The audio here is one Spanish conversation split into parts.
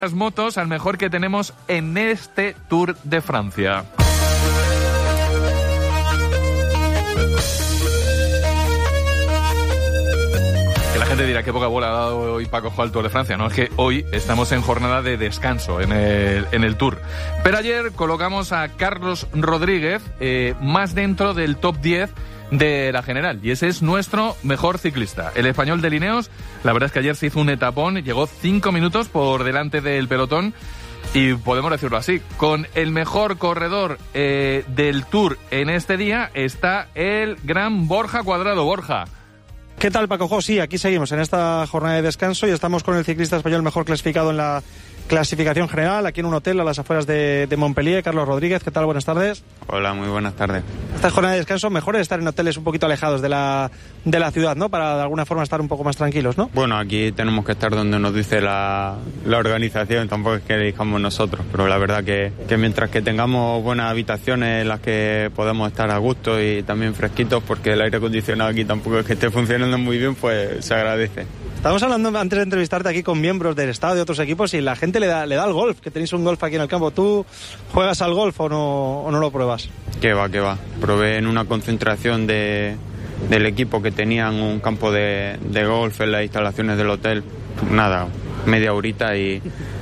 las motos al mejor que tenemos en este Tour de Francia. Que la gente dirá qué poca bola ha dado hoy Paco Jo al Tour de Francia. No, es que hoy estamos en jornada de descanso en el Tour. Pero ayer colocamos a Carlos Rodríguez más dentro del top 10 de la general, y ese es nuestro mejor ciclista, el español de Lineos. La verdad es que ayer se hizo un etapón, llegó 5 minutos por delante del pelotón, y podemos decirlo así, con el mejor corredor del Tour en este día está el gran Borja Cuadrado. Borja. ¿Qué tal, Paco Jo? Sí, aquí seguimos en esta jornada de descanso y estamos con el ciclista español mejor clasificado en la clasificación general, aquí en un hotel a las afueras de Montpellier. Carlos Rodríguez, ¿qué tal? Buenas tardes. Hola, muy buenas tardes. Esta jornada de descanso, mejor es estar en hoteles un poquito alejados de la ciudad, ¿no? Para de alguna forma estar un poco más tranquilos, ¿no? Bueno, aquí tenemos que estar donde nos dice la organización, tampoco es que elijamos nosotros, pero la verdad que mientras que tengamos buenas habitaciones en las que podemos estar a gusto y también fresquitos, porque el aire acondicionado aquí tampoco es que esté funcionando muy bien, pues se agradece. Estamos hablando antes de entrevistarte aquí con miembros del Estado de otros equipos y la gente le da al golf, que tenéis un golf aquí en el campo. ¿Tú juegas al golf o no lo pruebas? Que va. Probé en una concentración del equipo que tenían un campo de golf en las instalaciones del hotel. Nada, media horita y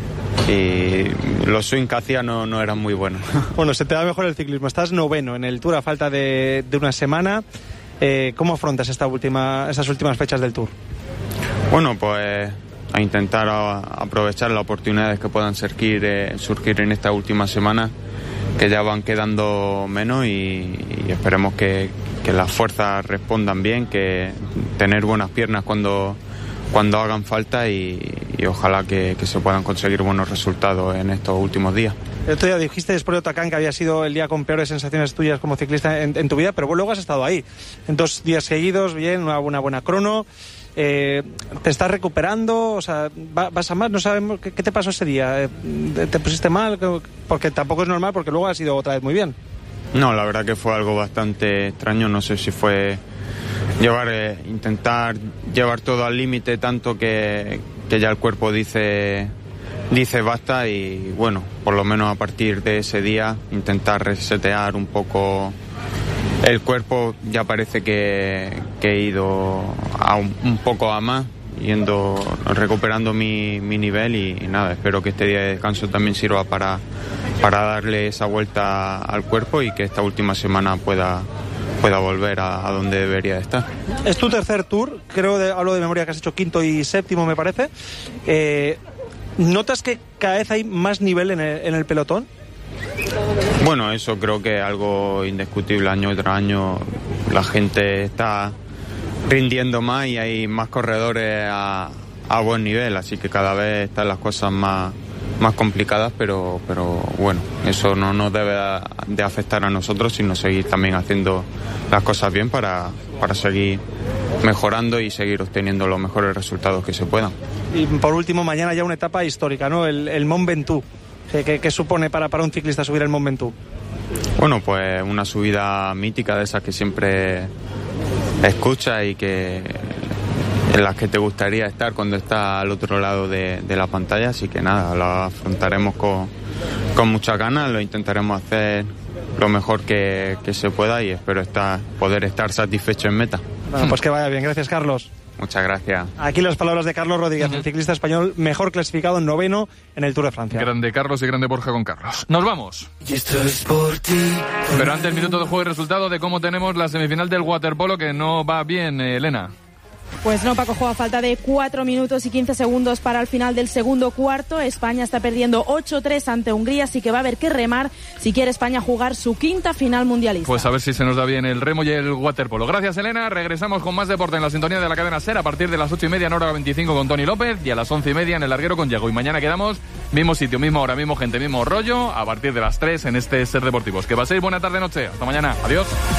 los swing que hacía no eran muy buenos. Bueno, se te da mejor el ciclismo. Estás noveno en el Tour a falta de una semana. ¿Cómo afrontas estas últimas fechas del Tour? Bueno, pues a intentar aprovechar las oportunidades que puedan surgir en esta última semana, que ya van quedando menos, y esperemos que las fuerzas respondan bien, que tener buenas piernas cuando hagan falta y ojalá que se puedan conseguir buenos resultados en estos últimos días. El otro día dijiste después de Otacán que había sido el día con peores sensaciones tuyas como ciclista en tu vida, pero luego has estado ahí en 2 días seguidos, bien, una buena crono. ¿Te estás recuperando? O sea, ¿vas a más? No sabemos qué te pasó ese día. ¿Te pusiste mal? Porque tampoco es normal, porque luego has ido otra vez muy bien. No, la verdad que fue algo bastante extraño. No sé si fue intentar llevar todo al límite, tanto que ya el cuerpo dice basta, y bueno, por lo menos a partir de ese día intentar resetear un poco el cuerpo. Ya parece que he ido un poco a más, recuperando mi nivel, y nada, espero que este día de descanso también sirva para darle esa vuelta al cuerpo y que esta última semana pueda volver a donde debería estar. Es tu tercer Tour, hablo de memoria que has hecho 5º y 7º, me parece. ¿Notas que cada vez hay más nivel en el pelotón? Bueno, eso creo que es algo indiscutible. Año tras año la gente está rindiendo más y hay más corredores a buen nivel, así que cada vez están las cosas más complicadas, pero bueno, eso no nos debe de afectar a nosotros, sino seguir también haciendo las cosas bien para seguir mejorando y seguir obteniendo los mejores resultados que se puedan. Y por último, mañana ya una etapa histórica, ¿no? El Mont Ventoux. ¿Qué supone para un ciclista subir el Mont Ventoux? Bueno, pues una subida mítica, de esas que siempre escuchas y en las que te gustaría estar cuando estás al otro lado de la pantalla, así que nada, lo afrontaremos con muchas ganas, lo intentaremos hacer lo mejor que se pueda, y espero poder estar satisfecho en meta. Bueno, pues que vaya bien. Gracias, Carlos. Muchas gracias. Aquí las palabras de Carlos Rodríguez, el ciclista español mejor clasificado, noveno en el Tour de Francia. Grande Carlos y grande Borja con Carlos. Nos vamos. Pero antes, minuto de juego y resultado de cómo tenemos la semifinal del waterpolo, que no va bien, Elena. Pues no, Paco Jo, a falta de 4 minutos y 15 segundos para el final del segundo cuarto. España está perdiendo 8-3 ante Hungría, así que va a haber que remar si quiere España jugar su 5ª final mundialista. Pues a ver si se nos da bien el remo y el waterpolo. Gracias, Elena. Regresamos con más deporte en la sintonía de la cadena SER a partir de las 8:30 en hora 25 con Tony López, y a las 11:30 en el larguero con Diego. Y mañana quedamos mismo sitio, misma hora, mismo gente, mismo rollo, a partir de las 3 en este SER Deportivos. Que paséis buena tarde-noche. Hasta mañana. Adiós.